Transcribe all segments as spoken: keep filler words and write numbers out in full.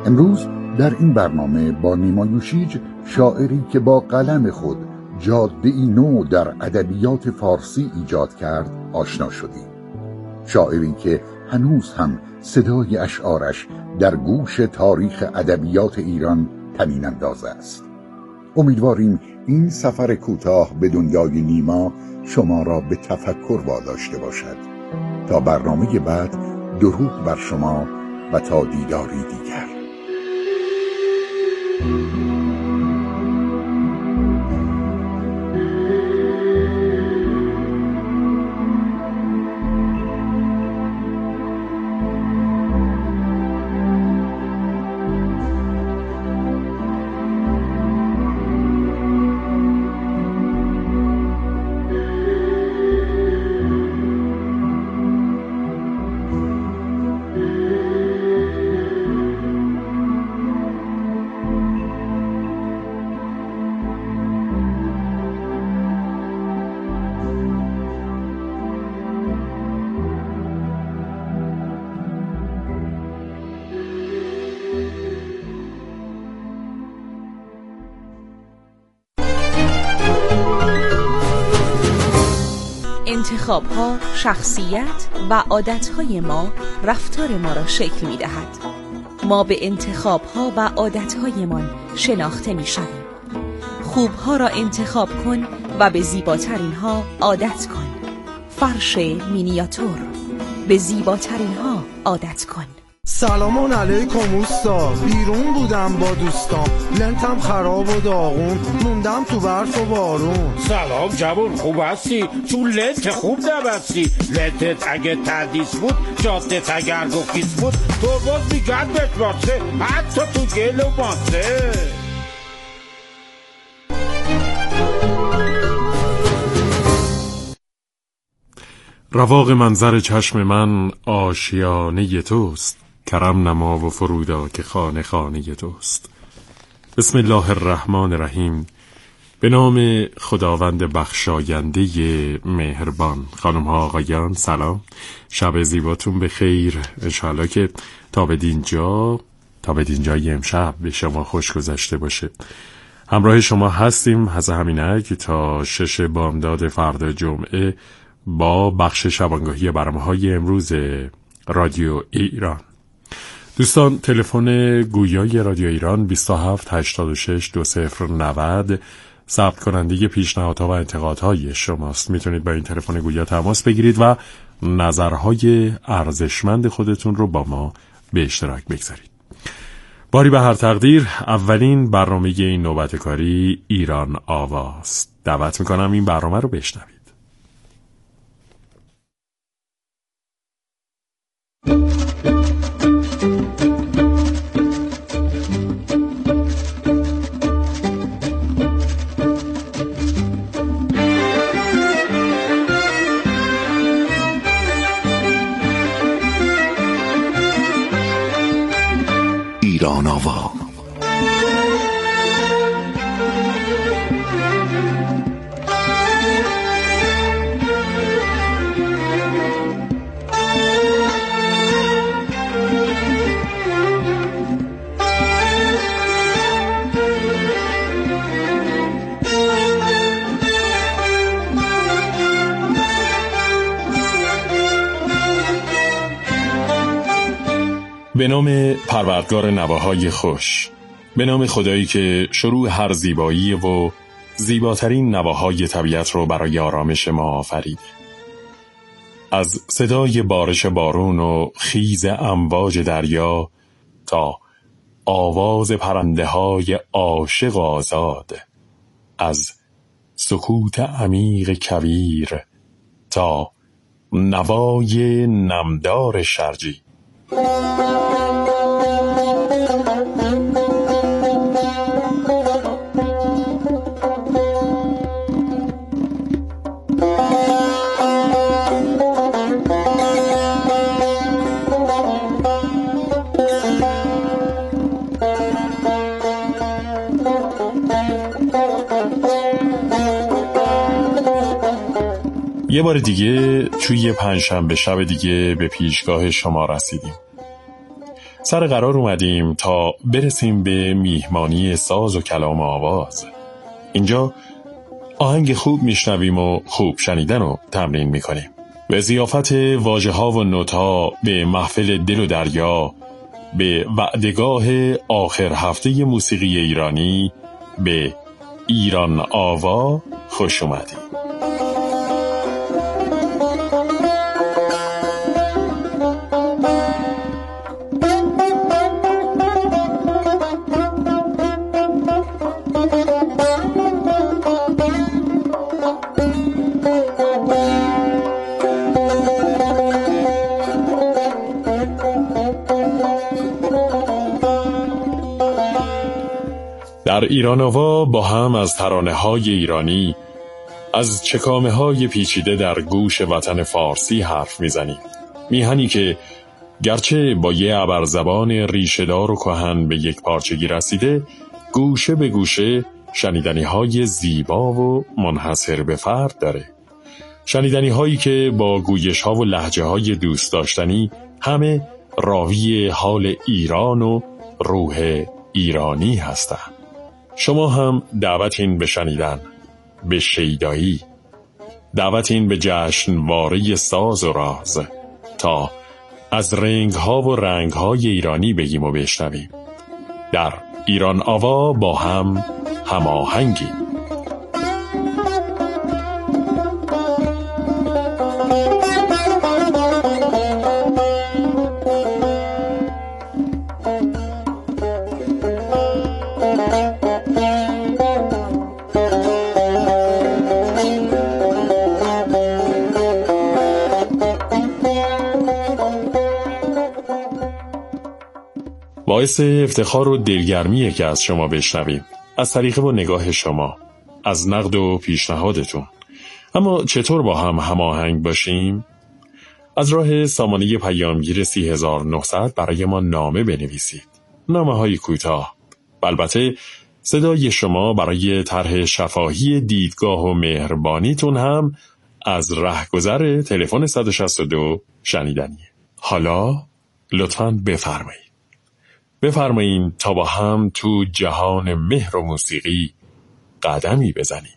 امروز در این برنامه با نیما یوشیج، شاعری که با قلم خود جاده‌ای نو در ادبیات فارسی ایجاد کرد، آشنا شدیم. شاعری که هنوز هم صدای اشعارش در گوش تاریخ ادبیات ایران طنین انداز است. امیدواریم این سفر کوتاه به دنیای نیما شما را به تفکر واداشته باشد. تا برنامه بعد، درود بر شما و تا دیداری دیگر. انتخاب‌ها شخصیت و عادت‌های ما رفتار ما را شکل می‌دهد. ما به انتخاب‌ها و عادت‌هایمان شناخته می‌شویم. خوب‌ها را انتخاب کن و به زیباترین‌ها عادت کن. فرش مینیاتور، به زیباترین‌ها عادت کن. سلام علیکم اوستا، بیرون بودم با دوستام، لنتم خراب و داغون، موندم تو برف و بارون. سلام جوون، خوب هستی؟ تو لنت خوب نبستی. لنتت اگه تردیس بود، جادت اگر گفیس بود، ترباز میگرد بشماسه، حتی تو گل و ماسه. رواق منظر چشم من آشیانه توست، کرم نما و فرودا که خانه خانه توست. بسم الله الرحمن الرحیم. به نام خداوند بخشاینده مهربان. خانم ها آقایان سلام، شب زیباتون به خیر. انشاءالله که تا به دینجا تا به دینجای امشب به شما خوش گذشته باشه. همراه شما هستیم از همینک تا شش بامداد فردا جمعه با بخش شبانگاهی برنامه‌های امروز رادیو ایران. دوستان، تلفن گویای رادیو ایران بیست و هفت هشتاد و شش دو صفر نود ثبت کننده پیشنهادها و انتقادهای شماست. میتونید با این تلفن گویا تماس بگیرید و نظرهای ارزشمند خودتون رو با ما به اشتراک بگذارید. باری به هر تقدیر، اولین برنامه این نوبت کاری ایران آواز. دعوت میکنم این برنامه رو بشنوید. ایران آوا. به نام پروردگار نواهای خوش، به نام خدایی که شروع هر زیبایی و زیباترین نواهای طبیعت رو برای آرامش ما آفرید. از صدای بارش بارون و خیز امواج دریا تا آواز پرنده های عاشق و آزاد، از سکوت عمیق کویر تا نوای نمدار شرجی. یه بار دیگه توی پنجشنبه شب دیگه به پیشگاه شما رسیدیم. سر قرار اومدیم تا برسیم به میهمانی ساز و کلام و آواز. اینجا آهنگ خوب میشنویم و خوب شنیدن رو تمرین میکنیم. به ضیافت واژه ها و نوت ها به محفل دل و دریا، به وعدگاه آخر هفته موسیقی ایرانی، به ایران آوا خوش اومدیم. در ایران آوا با هم از ترانه های ایرانی، از چکامه های پیچیده در گوش وطن فارسی حرف میزنیم. میهنی که گرچه با یه ابرزبان ریشه‌دار و کهن به یک پارچگی رسیده، گوشه به گوشه شنیدنی های زیبا و منحصر به فرد داره. شنیدنی هایی که با گویش ها و لهجه های دوست داشتنی همه راوی حال ایران و روح ایرانی هستند. شما هم دعوتین به شنیدن، به شیدایی، دعوتین به جشنواره ساز و راز تا از رنگ ها و رنگ های ایرانی بگیم و بشنویم. در ایران آوا با هم هماهنگیم. باعث افتخار و دلگرمیه که از شما بشنویم، از طریق و نگاه شما، از نقد و پیشنهادتون. اما چطور با هم هماهنگ باشیم؟ از راه سامانه پیامگیر سی هزار و نهصد برای ما نامه بنویسید. نامه های کوتاه. البته صدای شما برای طرح شفاهی دیدگاه و مهربانیتون هم از رهگذر تلفن صد و شصت و دو شنیدنیه. حالا لطفاً بفرمایید. بفرمایید تا با هم تو جهان مهر و موسیقی قدمی بزنیم.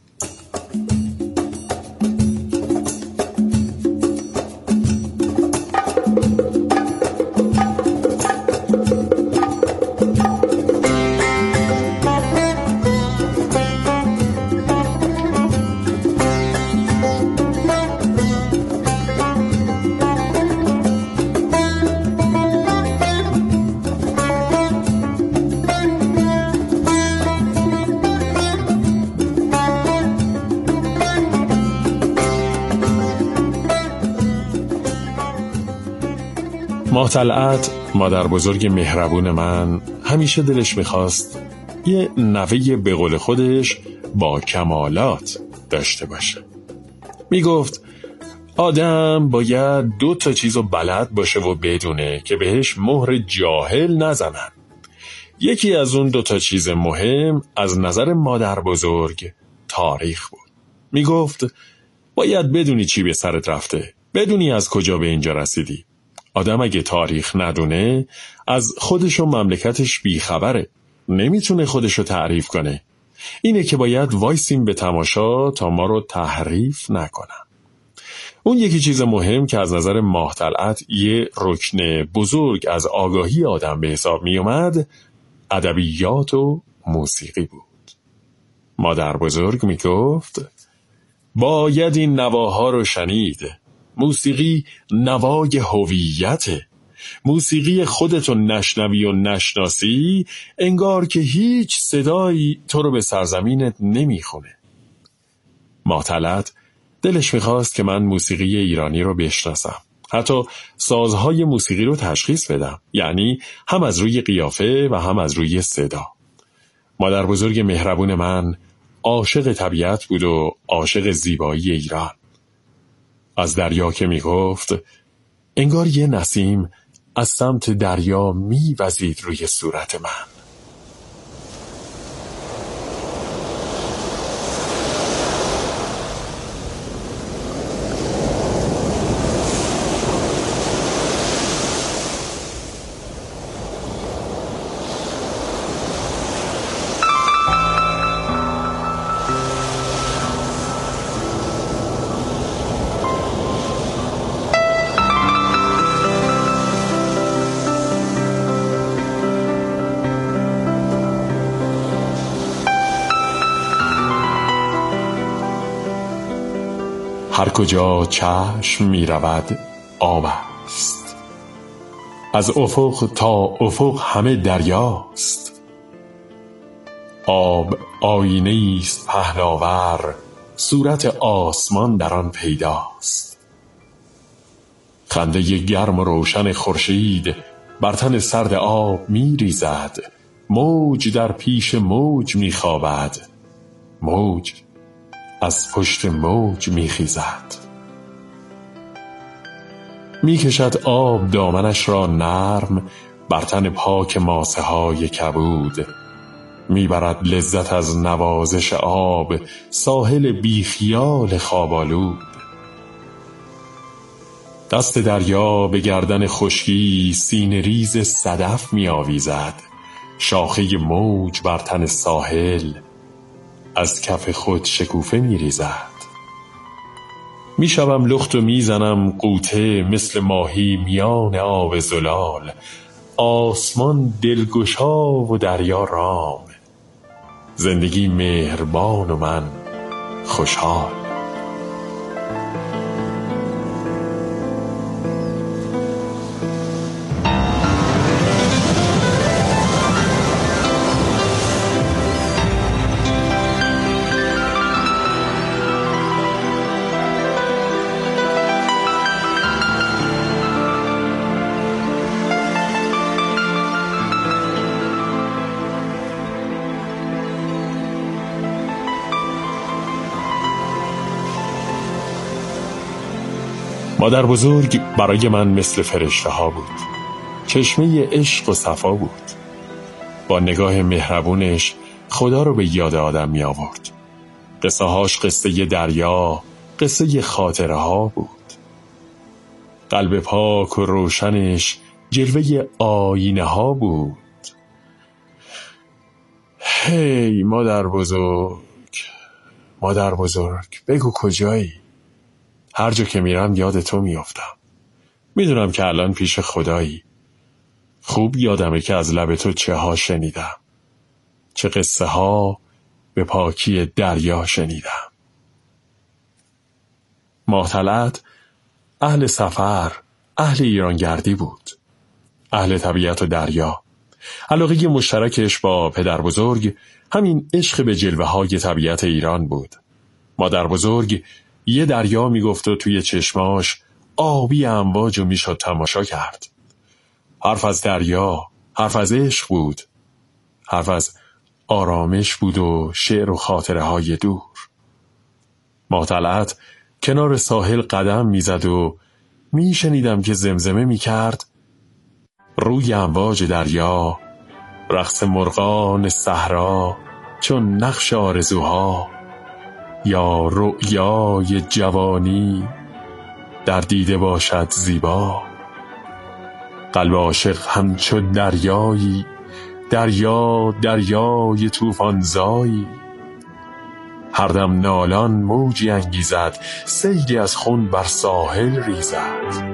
ماه طلعت، مادر بزرگ مهربون من، همیشه دلش میخواست یه نوه به قول خودش با کمالات داشته باشه. میگفت آدم باید دو تا چیزو بلد باشه و بدونه که بهش مهر جاهل نزنن. یکی از اون دو تا چیز مهم از نظر مادر بزرگ تاریخ بود. میگفت باید بدونی چی به سرت رفته، بدونی از کجا به اینجا رسیدی. آدم اگه تاریخ ندونه از خودش و مملکتش بیخبره، نمیتونه خودشو تعریف کنه. اینه که باید وایسیم به تماشا تا ما رو تحریف نکنن. اون یکی چیز مهم که از نظر ماه طلعت یه رکن بزرگ از آگاهی آدم به حساب می اومد، ادبیات و موسیقی بود. مادر بزرگ می گفت باید این نواها رو شنید. موسیقی نوای هویته. موسیقی خودتو نشنوی و نشناسی، انگار که هیچ صدایی تو رو به سرزمینت نمیخونه. ماه طلعت دلش میخواست که من موسیقی ایرانی رو بشناسم، حتی سازهای موسیقی رو تشخیص بدم، یعنی هم از روی قیافه و هم از روی صدا. مادر بزرگ مهربون من عاشق طبیعت بود و عاشق زیبایی ایران. از دریا که میگفت انگار یه نسیم از سمت دریا میوزید روی صورت من. هر کجا چشم می رود آب است. از افق تا افق همه دریاست. آب آینه است پهناور، صورت آسمان در آن پیداست. خنده گرم و روشن خورشید بر تن سرد آب می ریزد. موج در پیش موج می خوابد، موج از پشت موج می خیزد. می کشد آب دامنش را نرم بر تن پاک ماسه های کبود. می برد لذت از نوازش آب ساحل بیخیال خوابالود. دست دریا به گردن خشکی سینه ریز صدف می آویزد. شاخه موج بر تن ساحل از کف خود شکوفه می ریزد. می شوم لخت و می زنم غوطه مثل ماهی میان آب زلال. آسمان دلگشا و دریا رام، زندگی مهربان و من خوشحال. مادر بزرگ برای من مثل فرشته ها بود. چشمه عشق و صفا بود. با نگاه مهربونش خدا رو به یاد آدم می آورد. قصه هاش قصه دریا، قصه خاطره ها بود. قلب پاک و روشنش جلوه آینه ها بود. هی مادر بزرگ، مادر بزرگ بگو کجایی؟ هر جا که میرم یاد تو میافتم. میدونم که الان پیش خدایی. خوب یادمه که از لب تو چه ها شنیدم، چه قصه ها به پاکی دریا شنیدم. ماه طلعت اهل سفر، اهل ایرانگردی بود، اهل طبیعت و دریا. علاقه مشترکش با پدر بزرگ همین عشق به جلوه های طبیعت ایران بود. مادر بزرگ یه دریا میگفت و توی چشماش آبی امواج رو میشد تماشا کرد. حرف از دریا، حرف از عشق بود، حرف از آرامش بود و شعر و خاطره های دور. ماه طلعت کنار ساحل قدم میزد و میشنیدم که زمزمه میکرد: روی امواج دریا، رقص مرغان صحرا چون نقش آرزوها، یا رؤیای جوانی در دیده باشد زیبا. قلب عاشق همچو دریایی، دریا دریای طوفان‌زایی. هر دم نالان موجی انگیزد، سیلی از خون بر ساحل ریزد.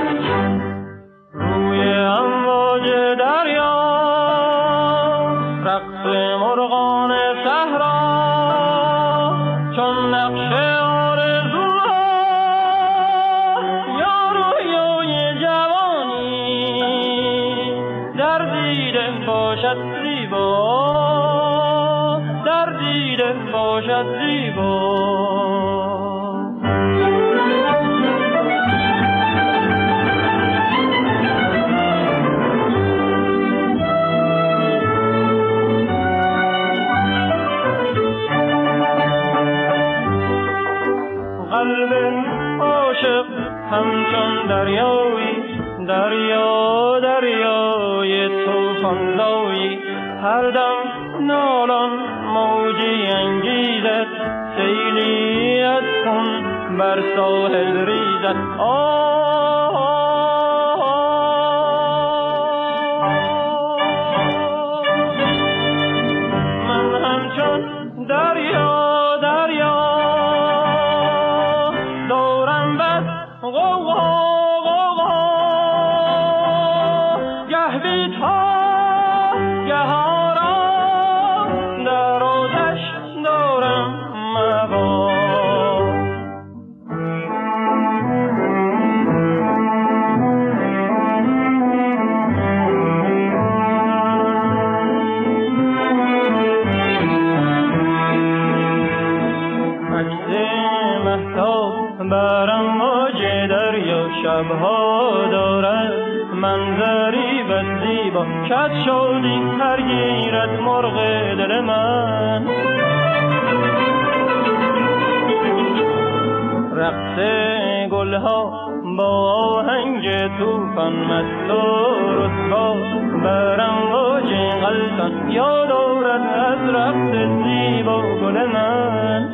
همچون دریایی، دریا دریای طوفان‌زایی. هر دم نالان موجی انگیزد، سیلی از خون بر ساحل ریزد. من همچون دریا دریا دورم بس غوغا غوغا، گه بی تا گه آرام در آتش دارم مبا. لبها دارد منظری بس زیبا کت شدی ترگیرد مرغ دل من. رقص گلها با آهنگ توفان مست و رسوا برم واج غلطان یاد آورد از رقص زیبا گل من.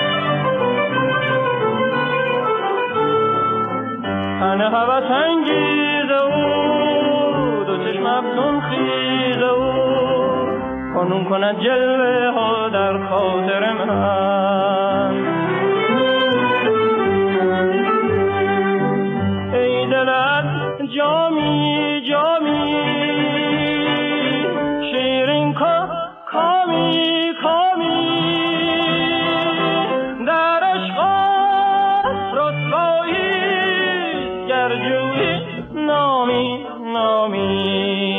تن هوس انگیز او دو چشم افسون خیز او کنون کند جلوه ها در خاطر من. ای دل از جامی جامی شیرین کا کامی کامی در عشق رسوایی گرجوی نامی نامی.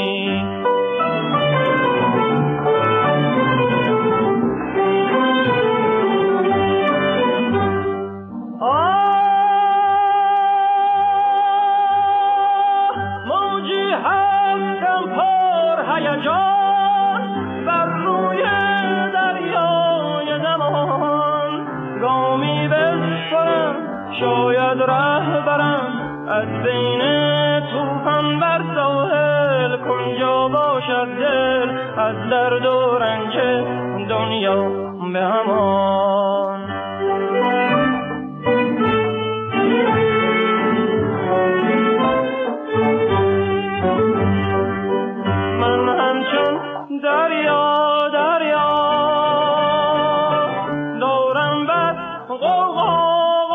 شاید ره برم از بین توفان بر ساحل کنجا باشد دل از درد و رنج دنیا به امان. من همچون دریا دریا دورم بر غوغا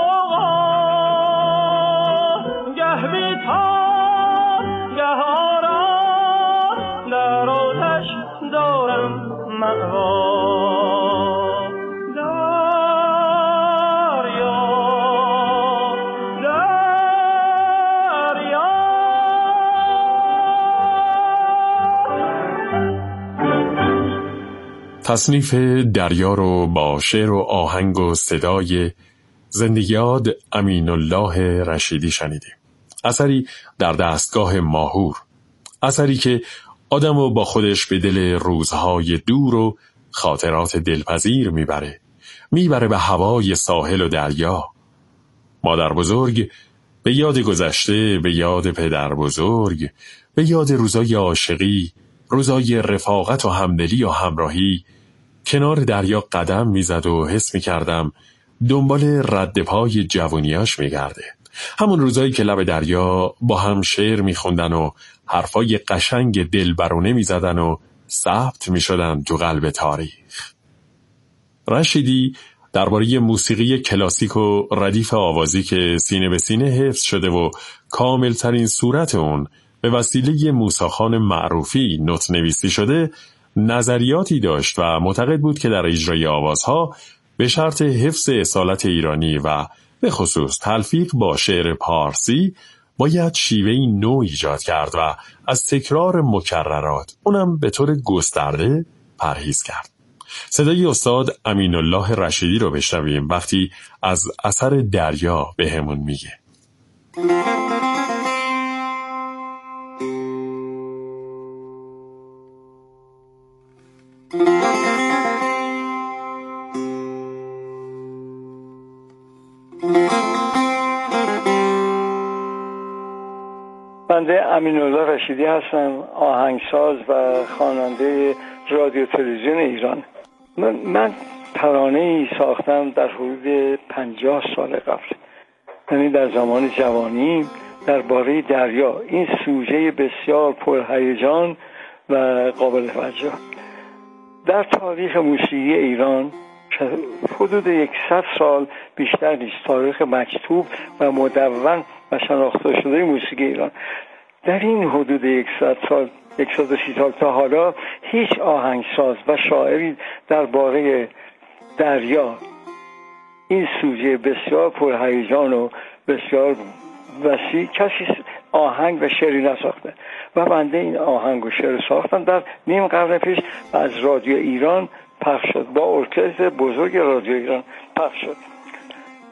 تصنیف دریا رو با شعر و آهنگ و صدای زنده‌یاد امین الله رشیدی شنیدیم. اثری در دستگاه ماهور، اثری که آدمو با خودش به دل روزهای دور و خاطرات دلپذیر میبره میبره به هوای ساحل و دریا. مادر بزرگ به یاد گذشته، به یاد پدر بزرگ، به یاد روزای عاشقی، روزای رفاقت و همدلی و همراهی کنار دریا قدم میزد و حس میکردم دنبال رد پای جوونیاش میگرده. همون روزایی که لب دریا با هم شعر میخوندن و حرفای قشنگ دلبرونه میزدن و ثبت میشدن تو قلب تاریخ. رشیدی درباره موسیقی کلاسیک و ردیف آوازی که سینه به سینه حفظ شده و کاملترین صورت اون به وسیله موسی خان معروفی نوت نویسی شده نظریاتی داشت و معتقد بود که در اجرای آوازها به شرط حفظ اصالت ایرانی و به خصوص تلفیق با شعر پارسی باید شیوهی نو ایجاد کرد و از تکرار مکررات اونم به طور گسترده پرهیز کرد. صدای استاد امین الله رشیدی رو بشنویم وقتی از اثر دریا به همون میگه. بنده امین الله رشیدی هستم، آهنگساز و خواننده رادیو تلویزیون ایران. من, من ترانه‌ای ساختم در حدود پنجاه سال قبل، یعنی در زمان جوانی، درباره دریا. این سوژه بسیار پرهیجان و قابل توجه در تاریخ موسیقی ایران حدود یکصد سال بیشتر نیست، تاریخ مکتوب و مدون و شناخته شده موسیقی ایران. در این حدود یکصد سال، صد و سی سال تا حالا هیچ آهنگساز و شاعری درباره دریا، این سوژه بسیار پرهیجان و بسیار وسیع، کسی آهنگ و شعری نساخته و بنده این آهنگ و شعر ساختم. در نیم قرن پیش از رادیو ایران پخش شد، با ارکستر بزرگ رادیو ایران پخش شد.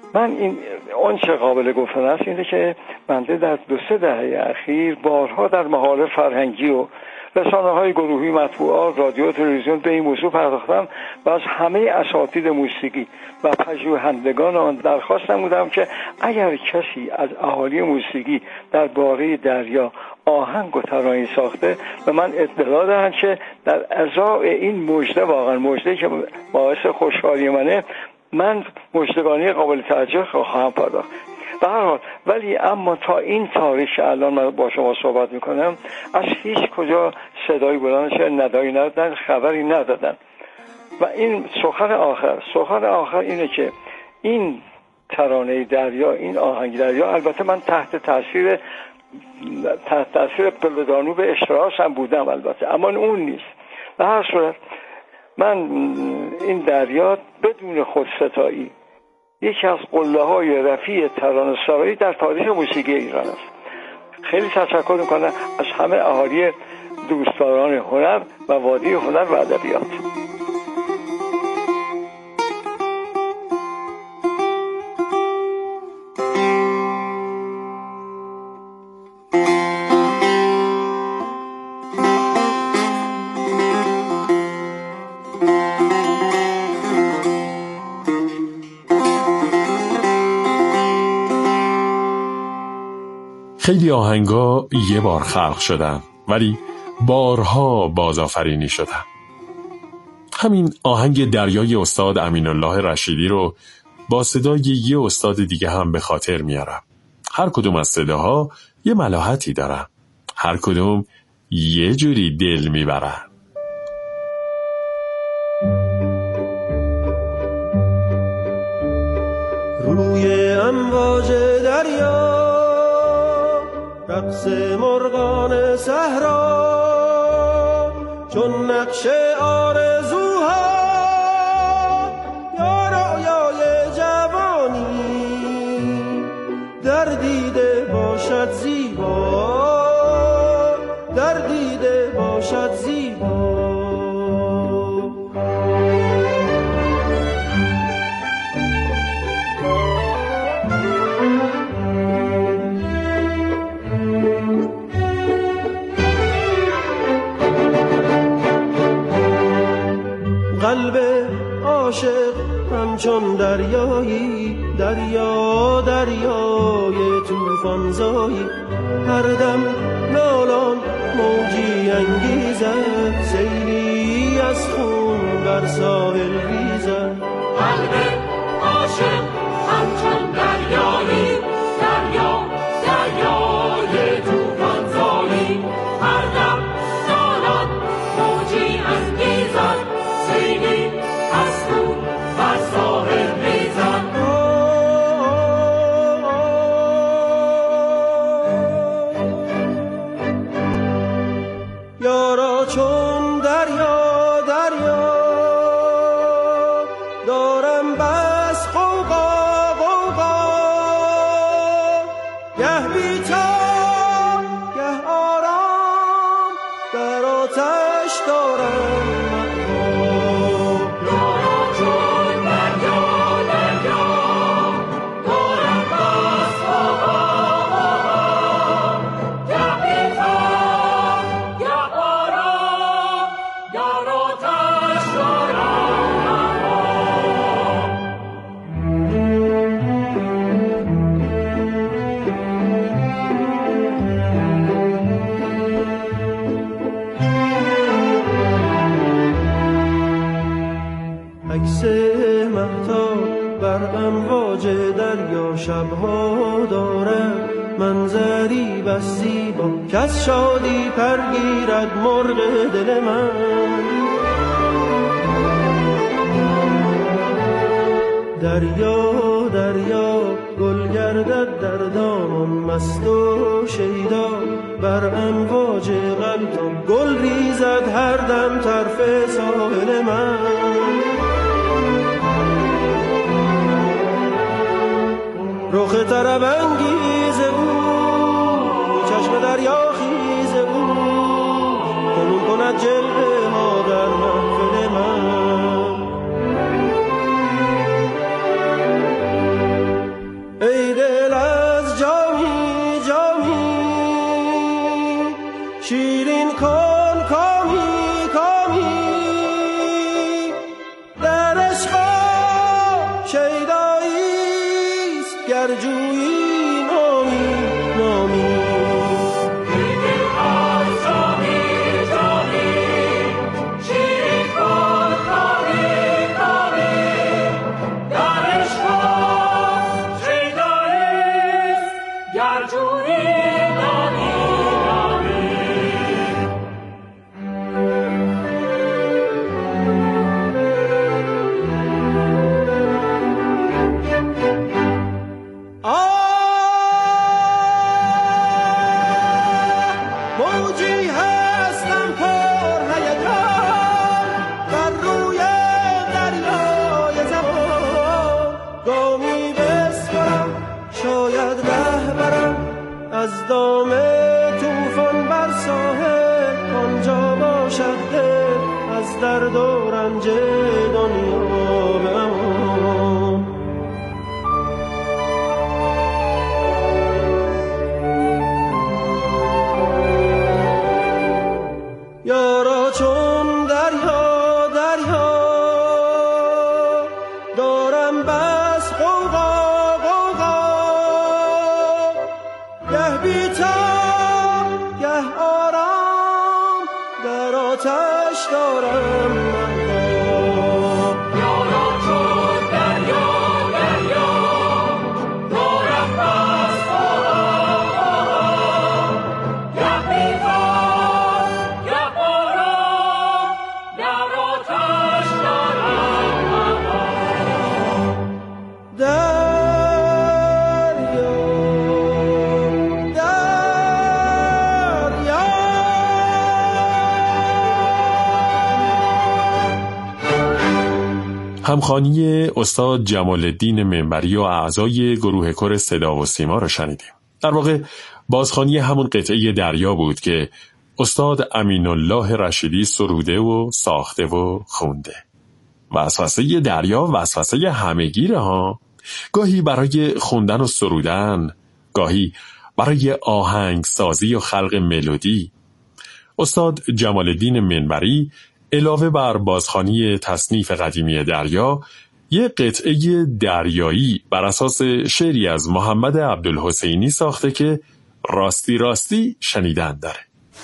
من این اون چه قابل گفتن است اینه که بنده در دو سه دهه اخیر بارها در محافل فرهنگی و رسانه‌های گروهی، مطبوعات، رادیو، تلویزیون به این موضوع پرداختم و از همه اساتید موسیقی و پژوهندگان آن درخواست نمودم که اگر کسی از اهالی موسیقی درباره دریا آهنگ و ترانه‌ای ساخته به من اطلاع دهند که در ازای این مژده، واقعا مژده که باعث خوشحالی منه، من مژدگانی قابل توجه خواهم پرداخت. به هر حال ولی اما تا این تاریخ که الان من با شما صحبت میکنم از هیچ کجا صدایی بلند شد، ندایی ندادن، خبری ندادن. و این سخن آخر سخن آخر اینه که این ترانه دریا، این آهنگ دریا، البته من تحت تاثیر تحت تاثیر پلدانوب اشتراس هم بودم البته، اما اون نیست. به هر صورت من این دریا بدون خودستایی یکی از قله‌های رفیع ترانه‌سرایی در تاریخ موسیقی ایران است. خیلی تشکر می‌کنم از همه اهالی دوستداران هنر و وادی هنر و ادبیات. خیلی آهنگا یه بار خلق شدن ولی بارها بازآفرینی شدن. همین آهنگ دریای استاد امین الله رشیدی رو با صدای یه استاد دیگه هم به خاطر میارم. هر کدوم از صداها یه ملاحتی دارن، هر کدوم یه جوری دل میبرن. روی امواج دریا رقص مرغان صحرا چون نقش آرزوها یا رویای جوانی در دیده باشد زیبا، در دیده باشد زیبا. قلب عاشق همچون دریایی، دریا دریای طوفان زایی، هر دم نالان موجی انگیزد، سیلی از خون بر ساحل ریزد. قلب عاشق همچون دریایی، دریا دریای طوفان زایی، هر دم نالان موجی انگیزد، سیلی از خون بر ساحل ریزد. یارا چون دریا دریا دارم بس قوقا قوقا، گه بی‌تاب گه آرام در آتش دارم. عکس مهتاب بر امواج دریا شبها دارد منظری بس زیبا، که از شادی پرگیرد مرغ دل من. دریا دریا گل گردد در دامان مست و شیدا، بر امواج قلبم گل ریزد هر دم طرف ساحل من. رخ طرب انگیز او، چشم دریا خیز او، کنون کند جلوه ها در محفل من. رنج دنیا به امان. یارا چون دریا دریا دارم بس غوغا غوغا، گه بی‌تاب گه آرام در آتش دارم مقام. یارا چون دریا دریا دارم بس غوغا غوغا، گه بی‌تاب گه آرام در آتش دارم مقام. دریا دریا همخوانی استاد جمال الدین منبری و اعضای گروه کور صدا و سیما را شنیدیم. در واقع بازخوانی همون قطعه دریا بود که استاد امین الله رشیدی سروده و ساخته و خونده. وسوسه دریا وسوسه همه‌گیره ها، گاهی برای خوندن و سرودن، گاهی برای آهنگ سازی و خلق ملودی. استاد جمال الدین منبری علاوه بر بازخوانی تصنیف قدیمی دریا، یک قطعه دریایی بر اساس شعری از محمد عبدالحسینی ساخته که راستی راستی شنیدن داره.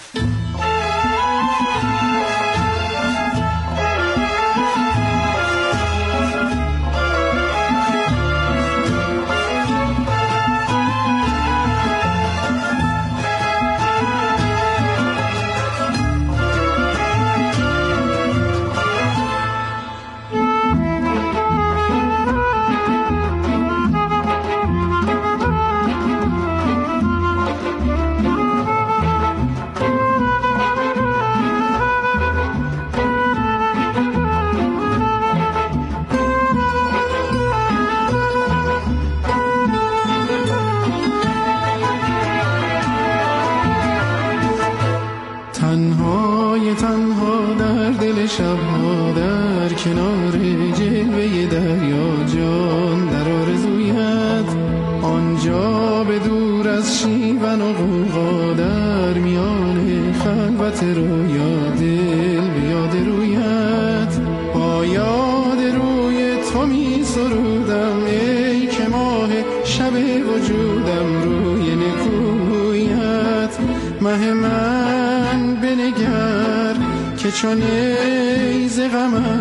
تنهای تنها در دل شبها در کنار جلوه دریا جان در آرزویت، آنجا به دور از شیون و غوغا در میان خلوت رویا دل به یاد رویت، با یاد روی تو می سرودم ای که ماه شب وجودم روی نکویت. مه من بنگر که چون نیز غمم